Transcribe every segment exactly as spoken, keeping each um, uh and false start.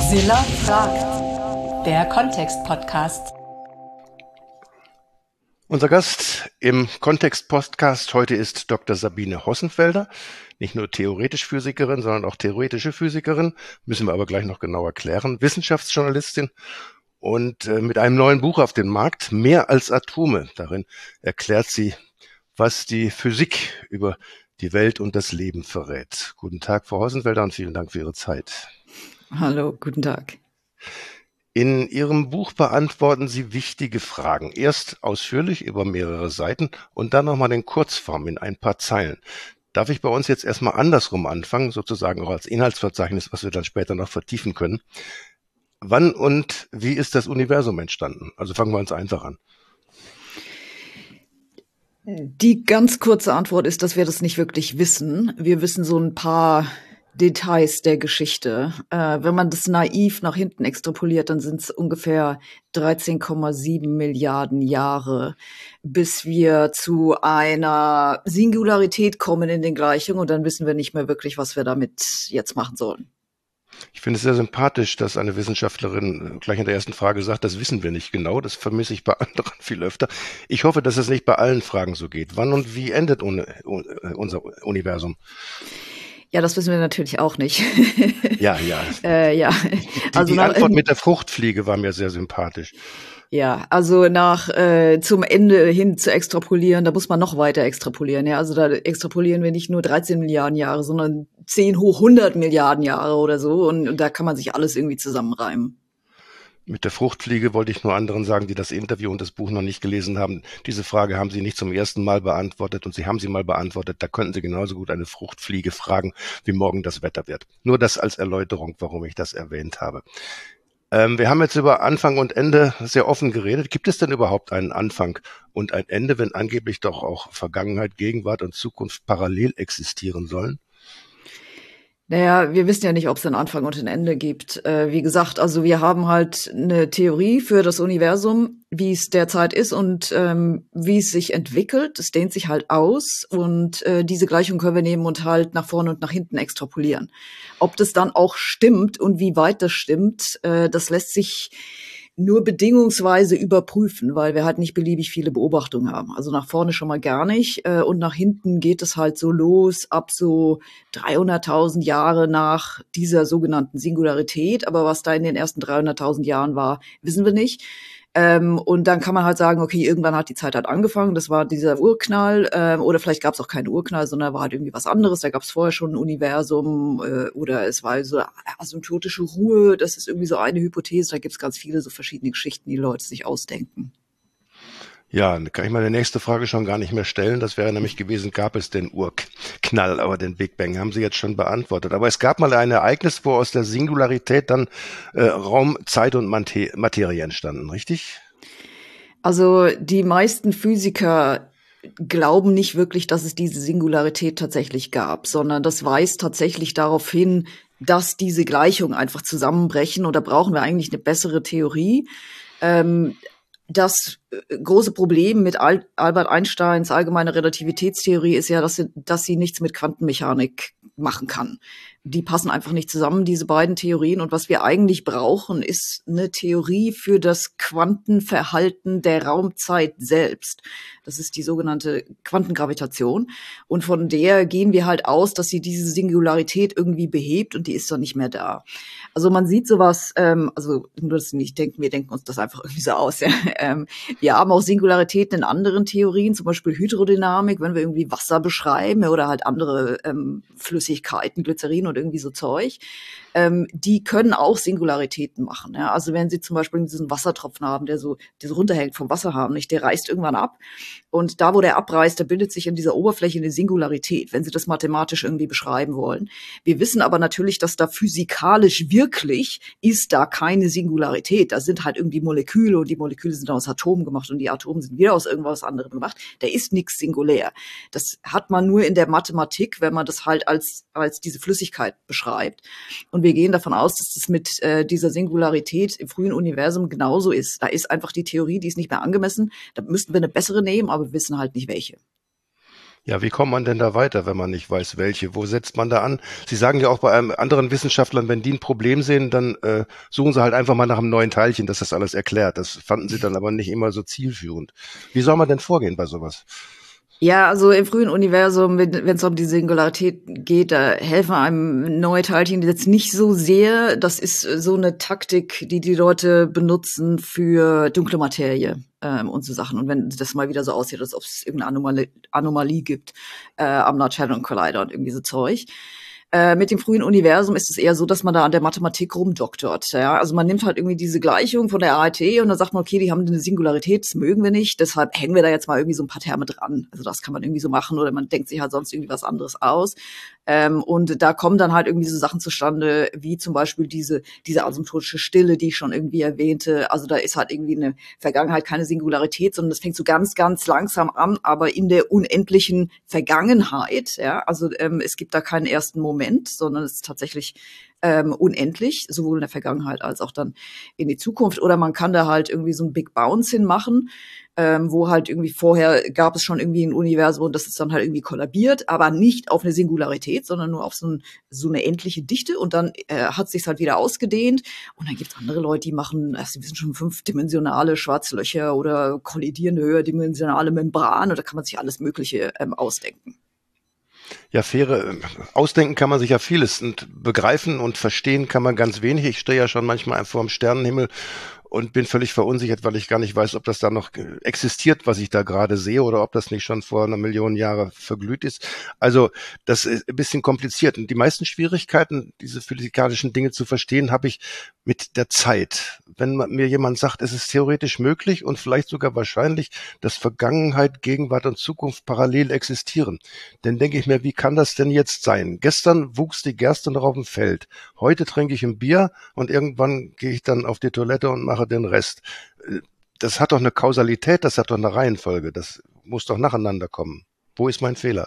Silla fragt, der Kontext-Podcast. Unser Gast im Kontext-Podcast heute ist Doktor Sabine Hossenfelder. Nicht nur theoretisch Physikerin, sondern auch theoretische Physikerin. Müssen wir aber gleich noch genauer klären. Wissenschaftsjournalistin und äh, mit einem neuen Buch auf den Markt, Mehr als Atome. Darin erklärt sie, was die Physik über die Welt und das Leben verrät. Guten Tag, Frau Hossenfelder, und vielen Dank für Ihre Zeit. Hallo, guten Tag. In Ihrem Buch beantworten Sie wichtige Fragen. Erst ausführlich über mehrere Seiten und dann nochmal in Kurzform in ein paar Zeilen. Darf ich bei uns jetzt erstmal andersrum anfangen, sozusagen auch als Inhaltsverzeichnis, was wir dann später noch vertiefen können. Wann und wie ist das Universum entstanden? Also fangen wir uns einfach an. Die ganz kurze Antwort ist, dass wir das nicht wirklich wissen. Wir wissen so ein paar Details der Geschichte. Äh, wenn man das naiv nach hinten extrapoliert, dann sind es ungefähr dreizehn Komma sieben Milliarden Jahre, bis wir zu einer Singularität kommen in den Gleichungen, und dann wissen wir nicht mehr wirklich, was wir damit jetzt machen sollen. Ich finde es sehr sympathisch, dass eine Wissenschaftlerin gleich in der ersten Frage sagt, das wissen wir nicht genau. Das vermisse ich bei anderen viel öfter. Ich hoffe, dass es nicht bei allen Fragen so geht. Wann und wie endet un- un- unser Universum? Ja, das wissen wir natürlich auch nicht. Ja, ja. äh, ja. Die, also die nach, Antwort mit der Fruchtfliege war mir sehr sympathisch. Ja, also nach äh, zum Ende hin zu extrapolieren, da muss man noch weiter extrapolieren. Ja, also da extrapolieren wir nicht nur dreizehn Milliarden Jahre, sondern zehn hoch hundert Milliarden Jahre oder so. Und, und da kann man sich alles irgendwie zusammenreimen. Mit der Fruchtfliege wollte ich nur anderen sagen, die das Interview und das Buch noch nicht gelesen haben. Diese Frage haben Sie nicht zum ersten Mal beantwortet und Sie haben sie mal beantwortet. Da könnten Sie genauso gut eine Fruchtfliege fragen, wie morgen das Wetter wird. Nur das als Erläuterung, warum ich das erwähnt habe. Ähm, wir haben jetzt über Anfang und Ende sehr offen geredet. Gibt es denn überhaupt einen Anfang und ein Ende, wenn angeblich doch auch Vergangenheit, Gegenwart und Zukunft parallel existieren sollen? Naja, wir wissen ja nicht, ob es einen Anfang und ein Ende gibt. Äh, wie gesagt, also wir haben halt eine Theorie für das Universum, wie es derzeit ist und ähm, wie es sich entwickelt. Es dehnt sich halt aus, und äh, diese Gleichung können wir nehmen und halt nach vorne und nach hinten extrapolieren. Ob das dann auch stimmt und wie weit das stimmt, äh, das lässt sich nur bedingungsweise überprüfen, weil wir halt nicht beliebig viele Beobachtungen haben. Also nach vorne schon mal gar nicht, äh, und nach hinten geht es halt so los ab so dreihunderttausend Jahre nach dieser sogenannten Singularität. Aber was da in den ersten dreihunderttausend Jahren war, wissen wir nicht. Ähm, und dann kann man halt sagen, okay, irgendwann hat die Zeit halt angefangen, das war dieser Urknall, ähm, oder vielleicht gab es auch keinen Urknall, sondern war halt irgendwie was anderes, da gab es vorher schon ein Universum, äh, oder es war so asymptotische Ruhe, das ist irgendwie so eine Hypothese, da gibt es ganz viele so verschiedene Geschichten, die Leute sich ausdenken. Ja, dann kann ich meine nächste Frage schon gar nicht mehr stellen. Das wäre nämlich gewesen, gab es den Urknall, aber den Big Bang haben Sie jetzt schon beantwortet. Aber es gab mal ein Ereignis, wo aus der Singularität dann äh, Raum, Zeit und Mate- Materie entstanden, richtig? Also die meisten Physiker glauben nicht wirklich, dass es diese Singularität tatsächlich gab, sondern das weist tatsächlich darauf hin, dass diese Gleichungen einfach zusammenbrechen, und da brauchen wir eigentlich eine bessere Theorie. Ähm, Das große Problem mit Al- Albert Einsteins allgemeine Relativitätstheorie ist ja, dass sie, dass sie nichts mit Quantenmechanik machen kann. Die passen einfach nicht zusammen, diese beiden Theorien. Und was wir eigentlich brauchen, ist eine Theorie für das Quantenverhalten der Raumzeit selbst. Das ist die sogenannte Quantengravitation. Und von der gehen wir halt aus, dass sie diese Singularität irgendwie behebt, und die ist dann nicht mehr da. Also man sieht sowas, ähm, also nur, dass Sie nicht denken, wir denken uns das einfach irgendwie so aus. Ja. Ähm, wir haben auch Singularitäten in anderen Theorien, zum Beispiel Hydrodynamik, wenn wir irgendwie Wasser beschreiben oder halt andere ähm, Flüssigkeiten, Glycerin und irgendwie so Zeug. Ähm, die können auch Singularitäten machen. Ja. Also wenn Sie zum Beispiel diesen Wassertropfen haben, der so, der so runterhängt vom Wasser haben, nicht, der reißt irgendwann ab. Und da, wo der abreißt, da bildet sich in dieser Oberfläche eine Singularität, wenn Sie das mathematisch irgendwie beschreiben wollen. Wir wissen aber natürlich, dass da physikalisch wirklich ist da keine Singularität. Da sind halt irgendwie Moleküle, und die Moleküle sind aus Atomen gemacht und die Atome sind wieder aus irgendwas anderem gemacht. Da ist nichts singulär. Das hat man nur in der Mathematik, wenn man das halt als, als diese Flüssigkeit beschreibt. Und wir gehen davon aus, dass das mit äh, dieser Singularität im frühen Universum genauso ist. Da ist einfach die Theorie, die ist nicht mehr angemessen. Da müssten wir eine bessere nehmen, aber wir wissen halt nicht welche. Ja, wie kommt man denn da weiter, wenn man nicht weiß, welche? Wo setzt man da an? Sie sagen ja auch bei einem anderen Wissenschaftlern, wenn die ein Problem sehen, dann äh, suchen sie halt einfach mal nach einem neuen Teilchen, das das alles erklärt. Das fanden sie dann aber nicht immer so zielführend. Wie soll man denn vorgehen bei sowas? Ja, also im frühen Universum, wenn es um die Singularität geht, da helfen einem neue Teilchen jetzt nicht so sehr. Das ist so eine Taktik, die die Leute benutzen für dunkle Materie ähm, und so Sachen. Und wenn das mal wieder so aussieht, als ob es irgendeine Anomalie, Anomalie gibt äh, am Large Hadron Collider und irgendwie so Zeug. Äh, mit dem frühen Universum ist es eher so, dass man da an der Mathematik rumdoktort. Ja? Also man nimmt halt irgendwie diese Gleichung von der A R T und dann sagt man, okay, die haben eine Singularität, das mögen wir nicht, deshalb hängen wir da jetzt mal irgendwie so ein paar Terme dran. Also das kann man irgendwie so machen oder man denkt sich halt sonst irgendwie was anderes aus. Ähm, und da kommen dann halt irgendwie so Sachen zustande, wie zum Beispiel diese diese asymptotische Stille, die ich schon irgendwie erwähnte. Also da ist halt irgendwie eine Vergangenheit keine Singularität, sondern das fängt so ganz, ganz langsam an, aber in der unendlichen Vergangenheit. Ja, also ähm, es gibt da keinen ersten Moment, sondern es ist tatsächlich ähm, unendlich, sowohl in der Vergangenheit als auch dann in die Zukunft. Oder man kann da halt irgendwie so ein Big Bounce hinmachen, ähm, wo halt irgendwie vorher gab es schon irgendwie ein Universum und das ist dann halt irgendwie kollabiert, aber nicht auf eine Singularität, sondern nur auf so, ein, so eine endliche Dichte und dann äh, hat sich's halt wieder ausgedehnt und dann gibt's andere Leute, die machen, also die wissen schon fünfdimensionale Schwarzlöcher oder kollidierende höherdimensionale Membranen und da kann man sich alles Mögliche ähm, ausdenken. Ja, faire, ausdenken kann man sich ja vieles und begreifen und verstehen kann man ganz wenig. Ich stehe ja schon manchmal vor dem Sternenhimmel und bin völlig verunsichert, weil ich gar nicht weiß, ob das da noch existiert, was ich da gerade sehe, oder ob das nicht schon vor einer Million Jahre verglüht ist. Also das ist ein bisschen kompliziert. Und die meisten Schwierigkeiten, diese physikalischen Dinge zu verstehen, habe ich mit der Zeit. Wenn mir jemand sagt, es ist theoretisch möglich und vielleicht sogar wahrscheinlich, dass Vergangenheit, Gegenwart und Zukunft parallel existieren, dann denke ich mir, wie kann das denn jetzt sein? Gestern wuchs die Gerste noch auf dem Feld. Heute trinke ich ein Bier und irgendwann gehe ich dann auf die Toilette und mache den Rest. Das hat doch eine Kausalität, das hat doch eine Reihenfolge. Das muss doch nacheinander kommen. Wo ist mein Fehler?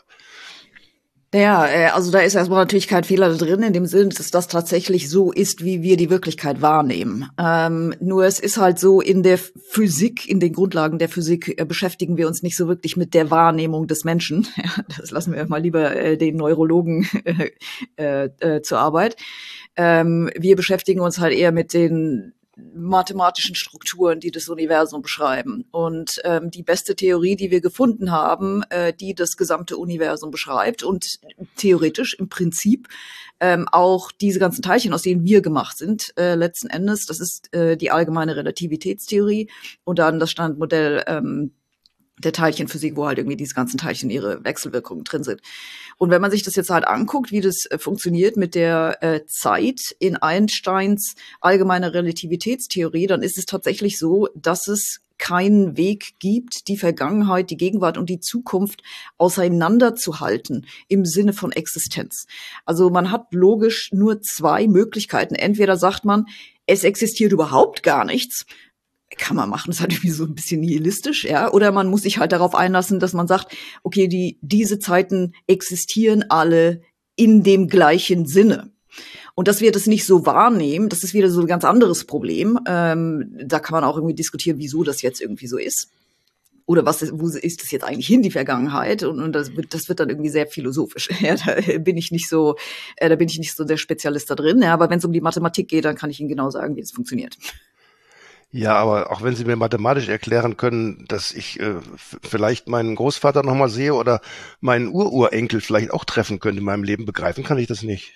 Ja, äh, also da ist erstmal natürlich kein Fehler drin, in dem Sinn, dass das tatsächlich so ist, wie wir die Wirklichkeit wahrnehmen. Ähm, nur es ist halt so, in der Physik, in den Grundlagen der Physik äh, beschäftigen wir uns nicht so wirklich mit der Wahrnehmung des Menschen. Ja, das lassen wir mal lieber äh, den Neurologen äh, äh, äh, zur Arbeit. Ähm, wir beschäftigen uns halt eher mit den mathematischen Strukturen, die das Universum beschreiben. Und ähm, die beste Theorie, die wir gefunden haben, äh, die das gesamte Universum beschreibt und theoretisch im Prinzip ähm, auch diese ganzen Teilchen, aus denen wir gemacht sind, äh, letzten Endes, das ist äh, die allgemeine Relativitätstheorie und dann das Standardmodell ähm, der Teilchenphysik, wo halt irgendwie diese ganzen Teilchen ihre Wechselwirkungen drin sind. Und wenn man sich das jetzt halt anguckt, wie das äh, funktioniert mit der äh, Zeit in Einsteins allgemeiner Relativitätstheorie, dann ist es tatsächlich so, dass es keinen Weg gibt, die Vergangenheit, die Gegenwart und die Zukunft auseinanderzuhalten im Sinne von Existenz. Also man hat logisch nur zwei Möglichkeiten. Entweder sagt man, es existiert überhaupt gar nichts, kann man machen, das ist halt irgendwie so ein bisschen nihilistisch, ja. Oder man muss sich halt darauf einlassen, dass man sagt, okay, die, diese Zeiten existieren alle in dem gleichen Sinne. Und dass wir das nicht so wahrnehmen, das ist wieder so ein ganz anderes Problem. Ähm, da kann man auch irgendwie diskutieren, wieso das jetzt irgendwie so ist. Oder was ist, wo ist das jetzt eigentlich hin, die Vergangenheit? Und, und das, wird, das wird dann irgendwie sehr philosophisch. Ja, da bin ich nicht so, äh, da bin ich nicht so der Spezialist da drin. Ja, aber wenn es um die Mathematik geht, dann kann ich Ihnen genau sagen, wie das funktioniert. Ja, aber auch wenn Sie mir mathematisch erklären können, dass ich äh, f- vielleicht meinen Großvater nochmal sehe oder meinen Ururenkel vielleicht auch treffen könnte in meinem Leben, begreifen kann ich das nicht.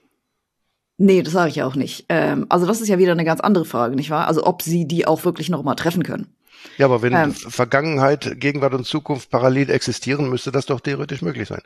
Nee, das sage ich ja auch nicht. Ähm, also das ist ja wieder eine ganz andere Frage, nicht wahr? Also ob Sie die auch wirklich noch mal treffen können. Ja, aber wenn Ähm, Vergangenheit, Gegenwart und Zukunft parallel existieren, müsste das doch theoretisch möglich sein.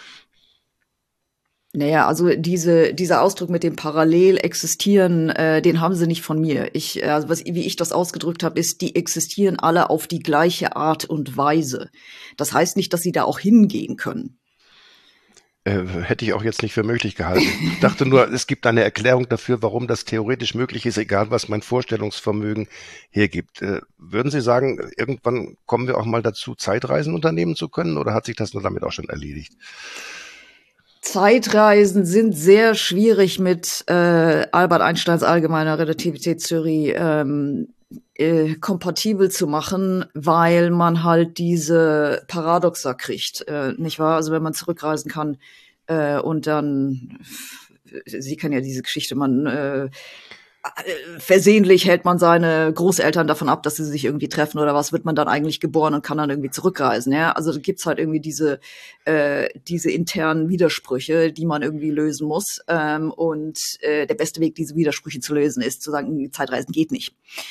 naja, also diese, dieser Ausdruck mit dem parallel existieren, äh, den haben Sie nicht von mir. Ich, äh, also was, wie ich das ausgedrückt habe, ist, die existieren alle auf die gleiche Art und Weise. Das heißt nicht, dass Sie da auch hingehen können. Äh, hätte ich auch jetzt nicht für möglich gehalten. Ich dachte nur, es gibt eine Erklärung dafür, warum das theoretisch möglich ist, egal was mein Vorstellungsvermögen hergibt. Äh, würden Sie sagen, irgendwann kommen wir auch mal dazu, Zeitreisen unternehmen zu können, oder hat sich das nur damit auch schon erledigt? Zeitreisen sind sehr schwierig mit äh, Albert Einsteins allgemeiner Relativitätstheorie ähm, äh, kompatibel zu machen, weil man halt diese Paradoxa kriegt, äh, nicht wahr? Also wenn man zurückreisen kann äh, und dann, Sie kennen ja diese Geschichte, man äh, versehentlich hält man seine Großeltern davon ab, dass sie sich irgendwie treffen oder was, wird man dann eigentlich geboren und kann dann irgendwie zurückreisen, ja? Also da gibt's halt irgendwie diese äh, diese internen Widersprüche, die man irgendwie lösen muss. Ähm, und äh, der beste Weg, diese Widersprüche zu lösen, ist zu sagen, Zeitreisen geht nicht.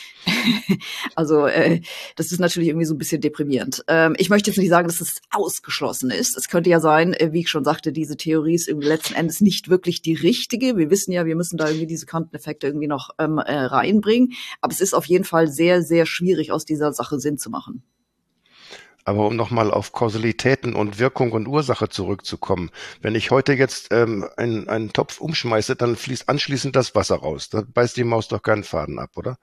Also äh, das ist natürlich irgendwie so ein bisschen deprimierend. Ähm, ich möchte jetzt nicht sagen, dass es ausgeschlossen ist. Es könnte ja sein, äh, wie ich schon sagte, diese Theorie ist irgendwie letzten Endes nicht wirklich die richtige. Wir wissen ja, wir müssen da irgendwie diese Quanteneffekte irgendwie noch ähm, äh, reinbringen. Aber es ist auf jeden Fall sehr, sehr schwierig, aus dieser Sache Sinn zu machen. Aber um nochmal auf Kausalitäten und Wirkung und Ursache zurückzukommen, wenn ich heute jetzt ähm, einen, einen Topf umschmeiße, dann fließt anschließend das Wasser raus. Da beißt die Maus doch keinen Faden ab, oder?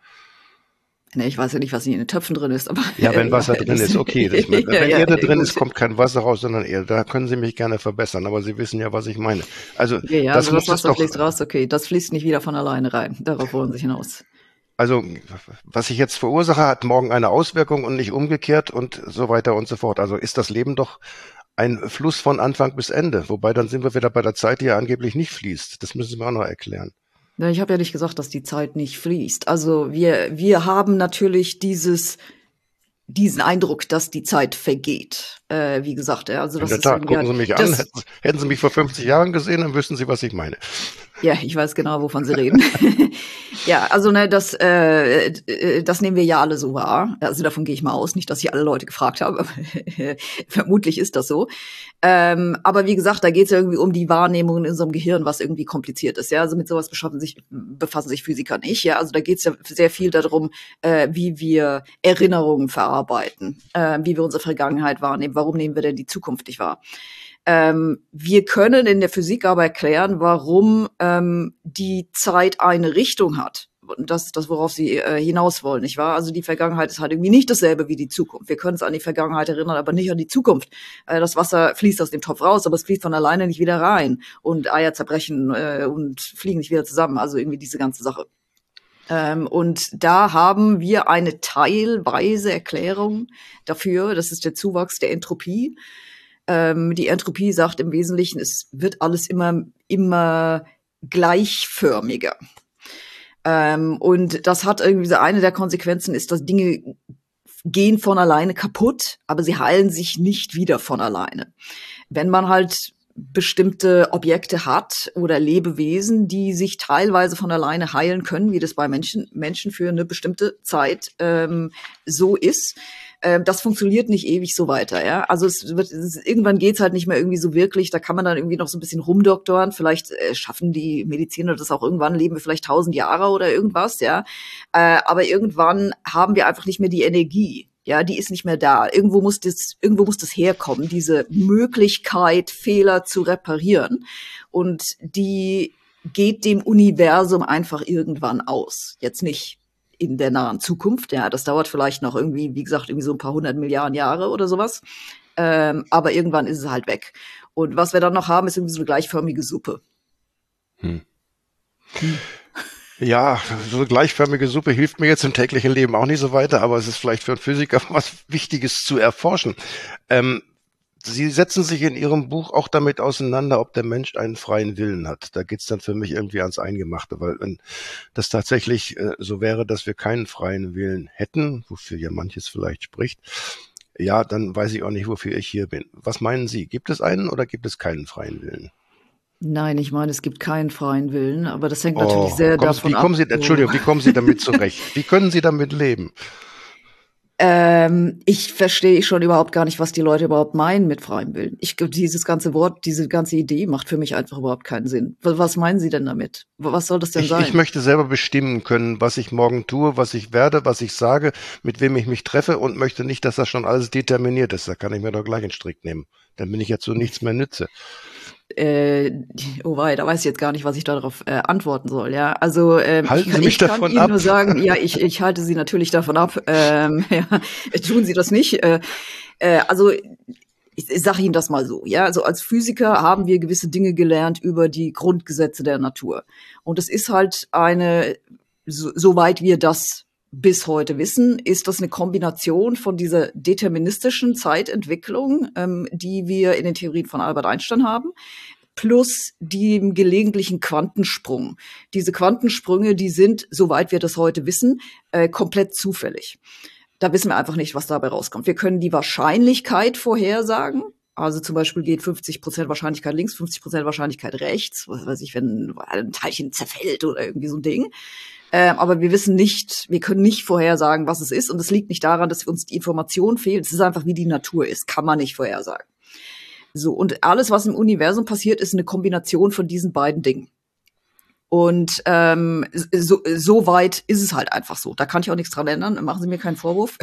Ne, ich weiß ja nicht, was in den Töpfen drin ist, aber ja, wenn Wasser ja, drin ist, okay. Das, wenn ja, ja, Erde drin gut. ist, kommt kein Wasser raus, sondern Erde. Da können Sie mich gerne verbessern, aber Sie wissen ja, was ich meine. Also Ja, ja, das also muss das es Wasser doch. fließt raus, okay, das fließt nicht wieder von alleine rein. Darauf wollen Sie hinaus. Also was ich jetzt verursache, hat morgen eine Auswirkung und nicht umgekehrt und so weiter und so fort. Also ist das Leben doch ein Fluss von Anfang bis Ende. Wobei dann sind wir wieder bei der Zeit, die ja angeblich nicht fließt. Das müssen Sie mir auch noch erklären. Ja, ich habe ja nicht gesagt, dass die Zeit nicht fließt. Also wir wir haben natürlich dieses diesen Eindruck, dass die Zeit vergeht. Äh, wie gesagt, ja, also In das der ist Tat, irgendwie gucken Sie halt, mich an. das, Hätten, hätten Sie mich vor fünfzig Jahren gesehen, dann wüssten Sie, was ich meine. ja, ich weiß genau, wovon Sie reden. Ja, also ne, das, äh, äh, das nehmen wir ja alle so wahr. Also davon gehe ich mal aus, nicht, dass ich alle Leute gefragt habe, aber vermutlich ist das so. Ähm, aber wie gesagt, da geht es ja irgendwie um die Wahrnehmung in unserem Gehirn, was irgendwie kompliziert ist. Ja, also mit sowas beschaffen sich, befassen sich Physiker nicht. Ja, also da geht es ja sehr viel darum, äh, wie wir Erinnerungen verarbeiten, äh, wie wir unsere Vergangenheit wahrnehmen. Warum nehmen wir denn die Zukunft nicht wahr? Ähm, wir können in der Physik aber erklären, warum ähm, die Zeit eine Richtung hat. Und das ist das, worauf Sie äh, hinaus wollen, nicht wahr? Also die Vergangenheit ist halt irgendwie nicht dasselbe wie die Zukunft. Wir können uns an die Vergangenheit erinnern, aber nicht an die Zukunft. Äh, das Wasser fließt aus dem Topf raus, aber es fließt von alleine nicht wieder rein. Und Eier zerbrechen äh, und fliegen nicht wieder zusammen. Also irgendwie diese ganze Sache. Ähm, und da haben wir eine teilweise Erklärung dafür. Das ist der Zuwachs der Entropie. Ähm, die Entropie sagt im Wesentlichen, es wird alles immer, immer gleichförmiger. Ähm, und das hat irgendwie so eine der Konsequenzen ist, dass Dinge gehen von alleine kaputt, aber sie heilen sich nicht wieder von alleine. Wenn man halt bestimmte Objekte hat oder Lebewesen, die sich teilweise von alleine heilen können, wie das bei Menschen, Menschen für eine bestimmte Zeit ähm, so ist, das funktioniert nicht ewig so weiter, ja. Also es wird, es, irgendwann geht's halt nicht mehr irgendwie so wirklich. Da kann man dann irgendwie noch so ein bisschen rumdoktoren. Vielleicht äh, schaffen die Mediziner das auch irgendwann, leben wir vielleicht tausend Jahre oder irgendwas, ja. Äh, aber irgendwann haben wir einfach nicht mehr die Energie. Ja, die ist nicht mehr da. Irgendwo muss das, irgendwo muss das herkommen, diese Möglichkeit, Fehler zu reparieren. Und die geht dem Universum einfach irgendwann aus. Jetzt nicht in der nahen Zukunft, ja, das dauert vielleicht noch irgendwie, wie gesagt, irgendwie so ein paar hundert Milliarden Jahre oder sowas, ähm, aber irgendwann ist es halt weg. Und was wir dann noch haben, ist irgendwie so eine gleichförmige Suppe. Hm. Hm. Ja, so eine gleichförmige Suppe hilft mir jetzt im täglichen Leben auch nicht so weiter, aber es ist vielleicht für einen Physiker was Wichtiges zu erforschen. Ähm, Sie setzen sich in Ihrem Buch auch damit auseinander, ob der Mensch einen freien Willen hat. Da geht's dann für mich irgendwie ans Eingemachte, weil wenn das tatsächlich äh, so wäre, dass wir keinen freien Willen hätten, wofür ja manches vielleicht spricht, ja, dann weiß ich auch nicht, wofür ich hier bin. Was meinen Sie? Gibt es einen oder gibt es keinen freien Willen? Nein, ich meine, es gibt keinen freien Willen, aber das hängt Oh, natürlich sehr kommen, davon wie kommen Sie, ab. Entschuldigung, wie kommen Sie damit zurecht? Wie können Sie damit leben? Ähm, ich verstehe schon überhaupt gar nicht, was die Leute überhaupt meinen mit freiem Willen. Ich, dieses ganze Wort, diese ganze Idee macht für mich einfach überhaupt keinen Sinn. Was meinen Sie denn damit? Was soll das denn ich, sein? Ich möchte selber bestimmen können, was ich morgen tue, was ich werde, was ich sage, mit wem ich mich treffe und möchte nicht, dass das schon alles determiniert ist. Da kann ich mir doch gleich einen Strick nehmen. Dann bin ich ja zu nichts mehr nütze. Äh, oh wei, da weiß ich jetzt gar nicht, was ich darauf äh, antworten soll. Ja, also ähm, halten ich, Sie mich ich kann davon Ihnen ab? nur sagen, ja, ich, ich halte Sie natürlich davon ab. Ähm, ja, tun Sie das nicht. Äh, äh, also ich, ich sage Ihnen das mal so. Ja, also als Physiker haben wir gewisse Dinge gelernt über die Grundgesetze der Natur. Und es ist halt eine, so, soweit wir das bis heute wissen, ist das eine Kombination von dieser deterministischen Zeitentwicklung, ähm, die wir in den Theorien von Albert Einstein haben, plus dem gelegentlichen Quantensprung. Diese Quantensprünge, die sind, soweit wir das heute wissen, äh, komplett zufällig. Da wissen wir einfach nicht, was dabei rauskommt. Wir können die Wahrscheinlichkeit vorhersagen. Also zum Beispiel geht fünfzig Prozent Wahrscheinlichkeit links, fünfzig Prozent Wahrscheinlichkeit rechts. Was weiß ich, wenn ein Teilchen zerfällt oder irgendwie so ein Ding. Ähm, aber wir wissen nicht, wir können nicht vorhersagen, was es ist. Und es liegt nicht daran, dass uns die Information fehlt. Es ist einfach, wie die Natur ist. Kann man nicht vorhersagen. So, und alles, was im Universum passiert, ist eine Kombination von diesen beiden Dingen. Und ähm, so, so weit ist es halt einfach so. Da kann ich auch nichts dran ändern. Machen Sie mir keinen Vorwurf.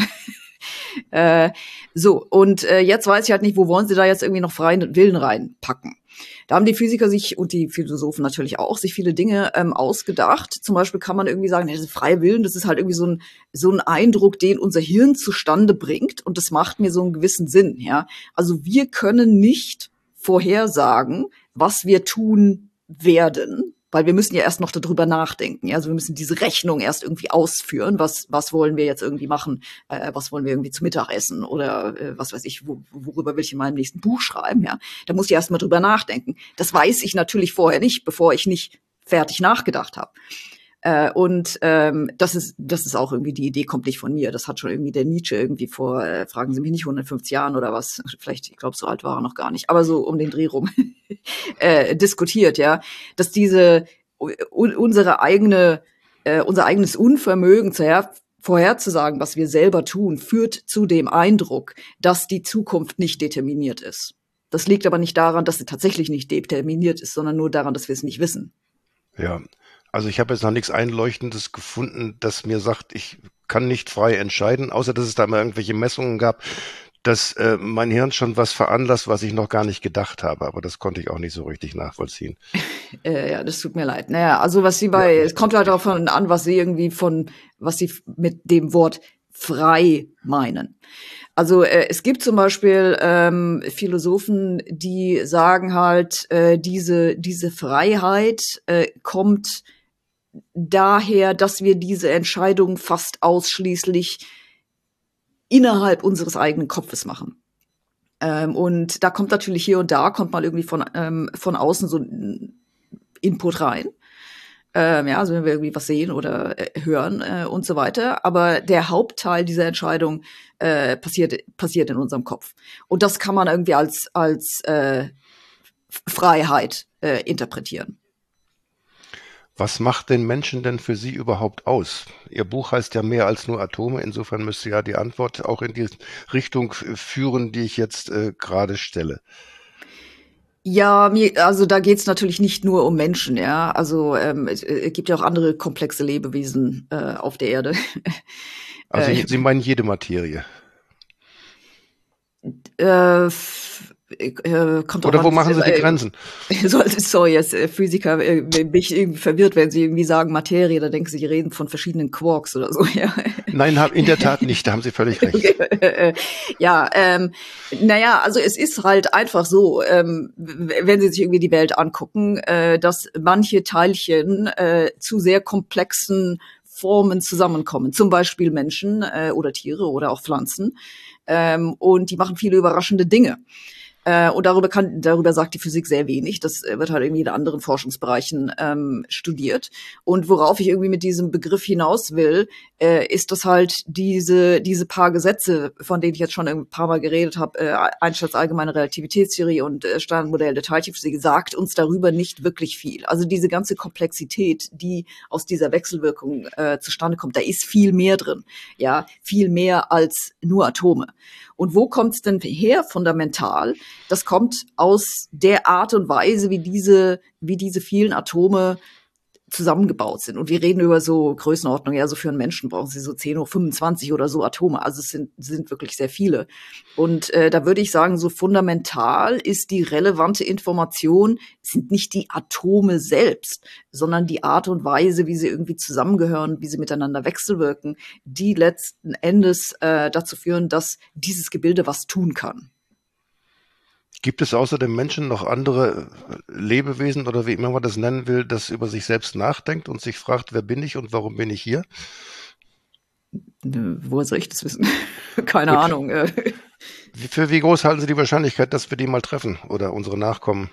äh, so, und äh, jetzt weiß ich halt nicht, wo wollen Sie da jetzt irgendwie noch freien Willen reinpacken? Da haben die Physiker sich und die Philosophen natürlich auch sich viele Dinge ähm, ausgedacht. Zum Beispiel kann man irgendwie sagen, das ist freie Willen, das ist halt irgendwie so ein so ein Eindruck, den unser Hirn zustande bringt, und das macht mir so einen gewissen Sinn. Ja, also wir können nicht vorhersagen, was wir tun werden, weil wir müssen ja erst noch darüber nachdenken. Ja? Also wir müssen diese Rechnung erst irgendwie ausführen. Was was wollen wir jetzt irgendwie machen? Äh, was wollen wir irgendwie zu Mittag essen? Oder äh, was weiß ich, wo, worüber will ich in meinem nächsten Buch schreiben? Ja, da muss ich erst mal drüber nachdenken. Das weiß ich natürlich vorher nicht, bevor ich nicht fertig nachgedacht habe. Äh, und ähm, das ist das ist auch irgendwie, die Idee kommt nicht von mir. Das hat schon irgendwie der Nietzsche irgendwie vor, äh, fragen Sie mich nicht, hundertfünfzig Jahren oder was. Vielleicht, ich glaube, so alt war er noch gar nicht. Aber so um den Dreh rum äh, diskutiert, ja, dass diese un, unsere eigene äh, unser eigenes Unvermögen zuher, vorherzusagen, was wir selber tun, führt zu dem Eindruck, dass die Zukunft nicht determiniert ist. Das liegt aber nicht daran, dass sie tatsächlich nicht determiniert ist, sondern nur daran, dass wir es nicht wissen. Ja. Also ich habe jetzt noch nichts Einleuchtendes gefunden, das mir sagt, ich kann nicht frei entscheiden, außer dass es da mal irgendwelche Messungen gab, dass äh, mein Hirn schon was veranlasst, was ich noch gar nicht gedacht habe. Aber das konnte ich auch nicht so richtig nachvollziehen. Äh, ja, das tut mir leid. Naja, also was Sie bei, ja, es kommt halt darauf an, was Sie irgendwie von, was Sie mit dem Wort frei meinen. Also äh, es gibt zum Beispiel ähm, Philosophen, die sagen halt, äh, diese diese Freiheit äh, kommt daher, dass wir diese Entscheidung fast ausschließlich innerhalb unseres eigenen Kopfes machen. Ähm, und da kommt natürlich hier und da, kommt mal irgendwie von, ähm, von außen so ein Input rein. Ähm, ja, also wenn wir irgendwie was sehen oder äh, hören äh, und so weiter. Aber der Hauptteil dieser Entscheidung äh, passiert, passiert in unserem Kopf. Und das kann man irgendwie als, als äh, Freiheit äh, interpretieren. Was macht den Menschen denn für Sie überhaupt aus? Ihr Buch heißt ja mehr als nur Atome. Insofern müsste ja die Antwort auch in die Richtung führen, die ich jetzt äh, gerade stelle. Ja, mir, also da geht's natürlich nicht nur um Menschen, ja. Also ähm, es, es gibt ja auch andere komplexe Lebewesen äh, auf der Erde. Also äh, Sie meinen jede Materie? Äh, f- äh, kommt Oder drauf wo an, machen Sie die äh, Grenzen? so- Sorry, als äh, Physiker äh, bin ich irgendwie verwirrt, wenn Sie irgendwie sagen Materie, da denken Sie, Sie reden von verschiedenen Quarks oder so, ja. Nein, hab, in der Tat nicht, da haben Sie völlig recht. Ja, ähm, naja, also es ist halt einfach so, ähm, w- wenn Sie sich irgendwie die Welt angucken, äh, dass manche Teilchen äh, zu sehr komplexen Formen zusammenkommen, zum Beispiel Menschen äh, oder Tiere oder auch Pflanzen, ähm, und die machen viele überraschende Dinge. Äh, und darüber kann, darüber sagt die Physik sehr wenig. Das äh, wird halt irgendwie in anderen Forschungsbereichen ähm, studiert. Und worauf ich irgendwie mit diesem Begriff hinaus will, äh, ist, dass halt diese diese paar Gesetze, von denen ich jetzt schon ein paar Mal geredet habe, äh, Einsteins allgemeine Relativitätstheorie und äh, Standardmodell der Teilchenphysik, sagt uns darüber nicht wirklich viel. Also diese ganze Komplexität, die aus dieser Wechselwirkung äh, zustande kommt, da ist viel mehr drin. Ja, viel mehr als nur Atome. Und wo kommt es denn her fundamental? Das kommt aus der Art und Weise, wie diese, wie diese vielen Atome zusammengebaut sind. Und wir reden über so Größenordnung, ja, so für einen Menschen brauchen sie so zehn hoch fünfundzwanzig oder so Atome. Also es sind, sind wirklich sehr viele. Und äh, da würde ich sagen, so fundamental ist die relevante Information, sind nicht die Atome selbst, sondern die Art und Weise, wie sie irgendwie zusammengehören, wie sie miteinander wechselwirken, die letzten Endes äh, dazu führen, dass dieses Gebilde was tun kann. Gibt es außer dem Menschen noch andere Lebewesen oder wie immer man das nennen will, das über sich selbst nachdenkt und sich fragt, wer bin ich und warum bin ich hier? Woher soll ich das wissen? Keine Gut. Ahnung. äh. Wie- Für wie groß halten Sie die Wahrscheinlichkeit, dass wir die mal treffen oder unsere Nachkommen?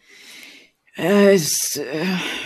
Äh, es, äh,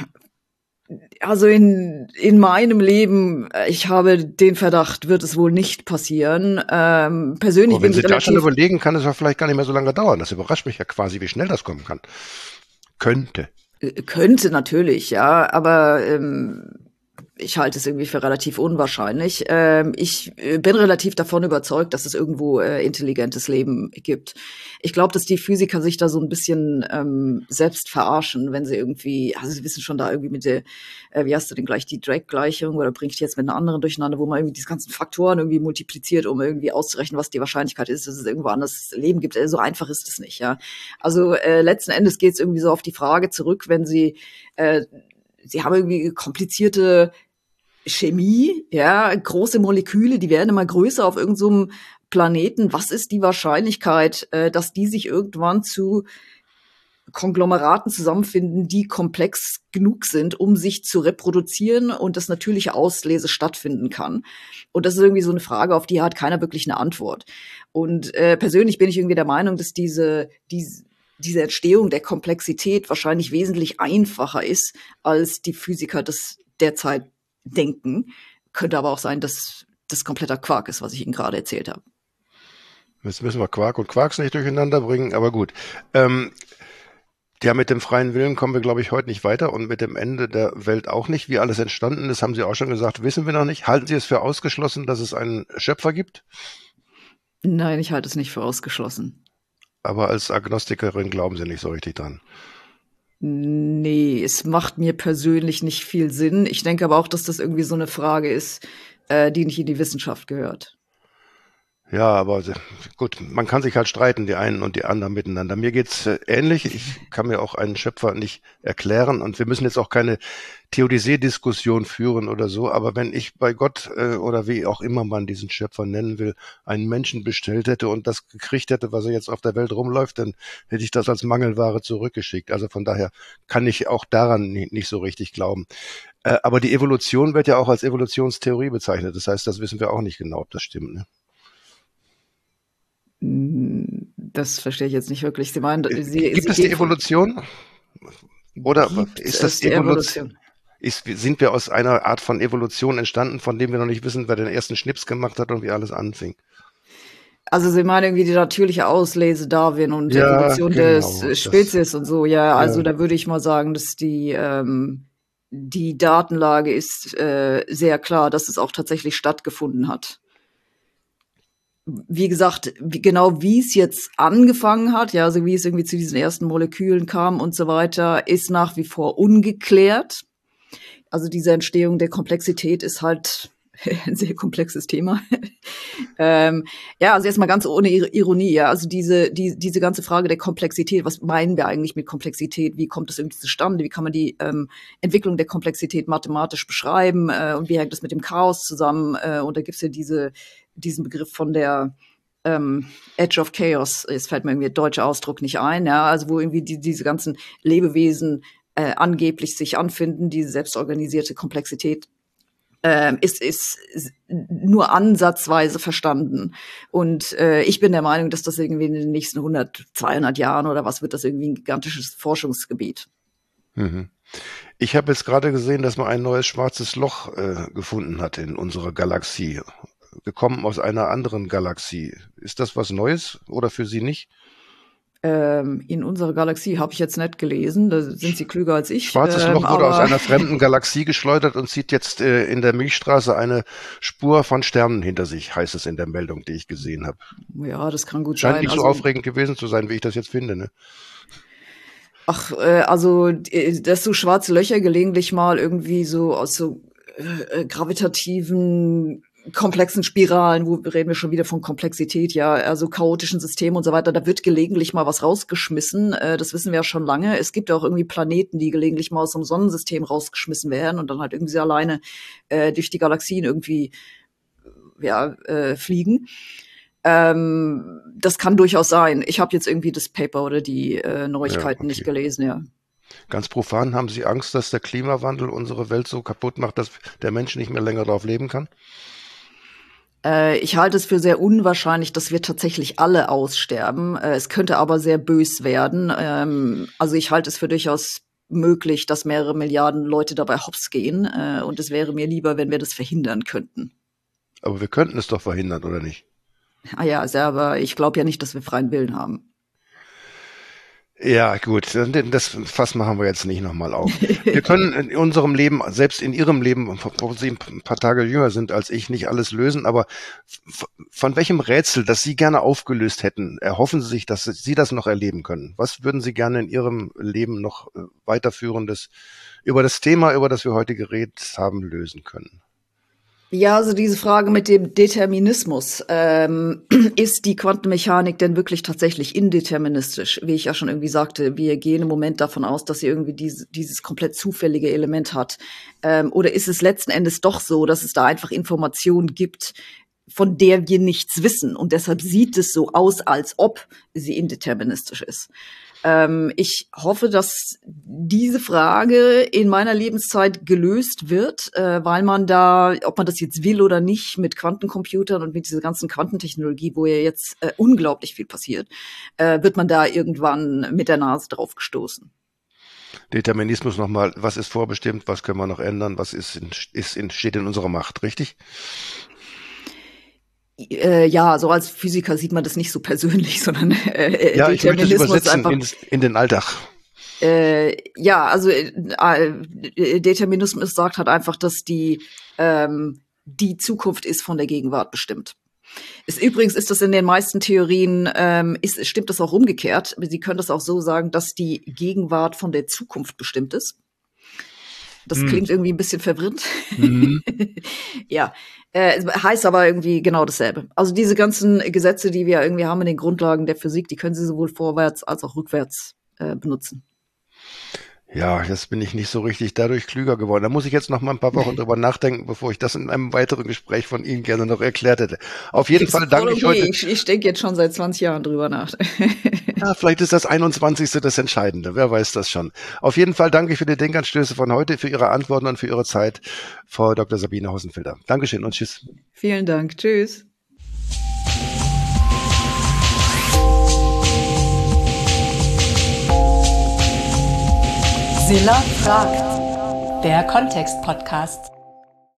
also in, in meinem Leben, äh, ich habe den Verdacht, wird es wohl nicht passieren. Ähm, persönlich Aber wenn bin Sie ich da schon relativ, überlegen, kann es ja vielleicht gar nicht mehr so lange dauern. Das überrascht mich ja quasi, wie schnell das kommen kann. Könnte. äh, könnte natürlich, ja, aber ähm, ich halte es irgendwie für relativ unwahrscheinlich. Ähm, ich äh, bin relativ davon überzeugt, dass es irgendwo äh, intelligentes Leben gibt. Ich glaube, dass die Physiker sich da so ein bisschen ähm, selbst verarschen, wenn sie irgendwie, also sie wissen schon da irgendwie mit der, äh, wie hast du denn gleich, die Drake-Gleichung oder bringe ich die jetzt mit einer anderen durcheinander, wo man irgendwie diese ganzen Faktoren irgendwie multipliziert, um irgendwie auszurechnen, was die Wahrscheinlichkeit ist, dass es irgendwo anders Leben gibt. Also so einfach ist es nicht, ja. Also äh, letzten Endes geht es irgendwie so auf die Frage zurück, wenn sie, äh, sie haben irgendwie komplizierte Chemie, ja, große Moleküle, die werden immer größer auf irgendeinem so Planeten. Was ist die Wahrscheinlichkeit, äh, dass die sich irgendwann zu Konglomeraten zusammenfinden, die komplex genug sind, um sich zu reproduzieren und das natürliche Auslese stattfinden kann? Und das ist irgendwie so eine Frage, auf die hat keiner wirklich eine Antwort. Und äh, persönlich bin ich irgendwie der Meinung, dass diese, diese diese Entstehung der Komplexität wahrscheinlich wesentlich einfacher ist, als die Physiker das derzeit denken. Könnte aber auch sein, dass das kompletter Quark ist, was ich Ihnen gerade erzählt habe. Jetzt müssen wir Quark und Quarks nicht durcheinander bringen, aber gut. Ähm, ja, mit dem freien Willen kommen wir, glaube ich, heute nicht weiter und mit dem Ende der Welt auch nicht. Wie alles entstanden ist, haben Sie auch schon gesagt, wissen wir noch nicht. Halten Sie es für ausgeschlossen, dass es einen Schöpfer gibt? Nein, ich halte es nicht für ausgeschlossen. Aber als Agnostikerin glauben Sie nicht so richtig dran. Nee, es macht mir persönlich nicht viel Sinn. Ich denke aber auch, dass das irgendwie so eine Frage ist, äh, die nicht in die Wissenschaft gehört. Ja, aber gut, man kann sich halt streiten, die einen und die anderen miteinander. Mir geht's äh, ähnlich. Ich kann mir auch einen Schöpfer nicht erklären und wir müssen jetzt auch keine Theodizee-Diskussion führen oder so. Aber wenn ich bei Gott äh, oder wie auch immer man diesen Schöpfer nennen will, einen Menschen bestellt hätte und das gekriegt hätte, was er jetzt auf der Welt rumläuft, dann hätte ich das als Mangelware zurückgeschickt. Also von daher kann ich auch daran nicht, nicht so richtig glauben. Äh, aber die Evolution wird ja auch als Evolutionstheorie bezeichnet. Das heißt, das wissen wir auch nicht genau, ob das stimmt, ne? Das verstehe ich jetzt nicht wirklich. Sie meinen, Sie, Gibt Sie es die gehen von- Evolution? Oder Gibt ist es das die Evolution? Ist, sind wir aus einer Art von Evolution entstanden, von dem wir noch nicht wissen, wer den ersten Schnips gemacht hat und wie alles anfing? Also Sie meinen irgendwie die natürliche Auslese Darwin und Ja, Evolution genau, des das- Spezies und so. Ja, also Ja. da würde ich mal sagen, dass die ähm, die Datenlage ist äh, sehr klar, dass es auch tatsächlich stattgefunden hat. Wie gesagt, wie, genau wie es jetzt angefangen hat, ja, also wie es irgendwie zu diesen ersten Molekülen kam und so weiter, ist nach wie vor ungeklärt. Also diese Entstehung der Komplexität ist halt ein sehr komplexes Thema. ähm, ja, also erstmal ganz ohne Ironie, ja, also diese, die, diese ganze Frage der Komplexität, was meinen wir eigentlich mit Komplexität? Wie kommt es irgendwie zustande? Wie kann man die ähm, Entwicklung der Komplexität mathematisch beschreiben? Äh, und wie hängt das mit dem Chaos zusammen? Äh, und da gibt's ja diese, diesen Begriff von der ähm, Edge of Chaos, es fällt mir irgendwie der deutsche Ausdruck nicht ein, ja, also wo irgendwie die, diese ganzen Lebewesen äh, angeblich sich anfinden, diese selbstorganisierte Komplexität ähm, ist, ist nur ansatzweise verstanden. Und äh, ich bin der Meinung, dass das irgendwie in den nächsten hundert, zweihundert Jahren oder was wird das irgendwie ein gigantisches Forschungsgebiet. Mhm. Ich habe jetzt gerade gesehen, dass man ein neues schwarzes Loch äh, gefunden hat in unserer Galaxie, gekommen aus einer anderen Galaxie. Ist das was Neues oder für Sie nicht? Ähm, in unserer Galaxie habe ich jetzt nicht gelesen, da sind Sie klüger als ich. Schwarzes ähm, Loch wurde aber aus einer fremden Galaxie geschleudert und zieht jetzt äh, in der Milchstraße eine Spur von Sternen hinter sich, heißt es in der Meldung, die ich gesehen habe. Ja, das kann gut Scheint sein. nicht so Also, aufregend gewesen zu sein, wie ich das jetzt finde, ne? ach, äh, also, äh, dass so schwarze Löcher gelegentlich mal irgendwie so aus so äh, gravitativen, komplexen Spiralen, wo reden wir schon wieder von Komplexität, ja, also chaotischen Systemen und so weiter, da wird gelegentlich mal was rausgeschmissen. Äh, das wissen wir ja schon lange. Es gibt ja auch irgendwie Planeten, die gelegentlich mal aus so einem Sonnensystem rausgeschmissen werden und dann halt irgendwie so alleine äh, durch die Galaxien irgendwie ja, äh, fliegen. Ähm, das kann durchaus sein. Ich habe jetzt irgendwie das Paper oder die äh, Neuigkeiten Ja, okay. nicht gelesen, ja. Ganz profan, haben Sie Angst, dass der Klimawandel unsere Welt so kaputt macht, dass der Mensch nicht mehr länger darauf leben kann? Äh, ich halte es für sehr unwahrscheinlich, dass wir tatsächlich alle aussterben. Äh, es könnte aber sehr bös werden. Ähm, also ich halte es für durchaus möglich, dass mehrere Milliarden Leute dabei hops gehen. Äh, und es wäre mir lieber, wenn wir das verhindern könnten. Aber wir könnten es doch verhindern, oder nicht? Ah ja, also, aber ich glaube ja nicht, dass wir freien Willen haben. Ja, gut, das Fass machen wir jetzt nicht nochmal auf. Wir können in unserem Leben, selbst in Ihrem Leben, wo Sie ein paar Tage jünger sind als ich, nicht alles lösen, aber von welchem Rätsel, das Sie gerne aufgelöst hätten, erhoffen Sie sich, dass Sie das noch erleben können? Was würden Sie gerne in Ihrem Leben noch weiterführendes über das Thema, über das wir heute geredet haben, lösen können? Ja, also diese Frage mit dem Determinismus. Ähm, ist die Quantenmechanik denn wirklich tatsächlich indeterministisch? Wie ich ja schon irgendwie sagte, wir gehen im Moment davon aus, dass sie irgendwie diese, dieses komplett zufällige Element hat. Ähm, oder ist es letzten Endes doch so, dass es da einfach Informationen gibt, von der wir nichts wissen? Und deshalb sieht es so aus, als ob sie indeterministisch ist. Ähm, ich hoffe, dass diese Frage in meiner Lebenszeit gelöst wird, äh, weil man da, ob man das jetzt will oder nicht, mit Quantencomputern und mit dieser ganzen Quantentechnologie, wo ja jetzt äh, unglaublich viel passiert, äh, wird man da irgendwann mit der Nase drauf gestoßen. Determinismus nochmal, was ist vorbestimmt, was können wir noch ändern, was ist in, ist in, steht in unserer Macht, richtig? Äh, ja, so als Physiker sieht man das nicht so persönlich, sondern äh, ja, ich möchte das übersetzen einfach, in, in den Alltag. Äh, ja, also äh, Determinismus sagt halt einfach, dass die ähm, die Zukunft ist von der Gegenwart bestimmt. Ist, übrigens ist das in den meisten Theorien, ähm, ist, stimmt das auch umgekehrt. Sie können das auch so sagen, dass die Gegenwart von der Zukunft bestimmt ist. Das hm. klingt irgendwie ein bisschen verwirrend. Mhm. Ja, äh, heißt aber irgendwie genau dasselbe. Also diese ganzen Gesetze, die wir irgendwie haben in den Grundlagen der Physik, die können Sie sowohl vorwärts als auch rückwärts äh, benutzen. Ja, jetzt bin ich nicht so richtig dadurch klüger geworden. Da muss ich jetzt noch mal ein paar Wochen drüber nachdenken, bevor ich das in einem weiteren Gespräch von Ihnen gerne noch erklärt hätte. Auf jeden Fall danke ich heute. Ich, ich denke jetzt schon seit zwanzig Jahren drüber nach. Ja, vielleicht ist das einundzwanzigste das Entscheidende. Wer weiß das schon. Auf jeden Fall danke für die Denkanstöße von heute, für Ihre Antworten und für Ihre Zeit, Frau Doktor Sabine Hossenfelder. Dankeschön und tschüss. Vielen Dank. Tschüss. Silla fragt, der Kontext-Podcast.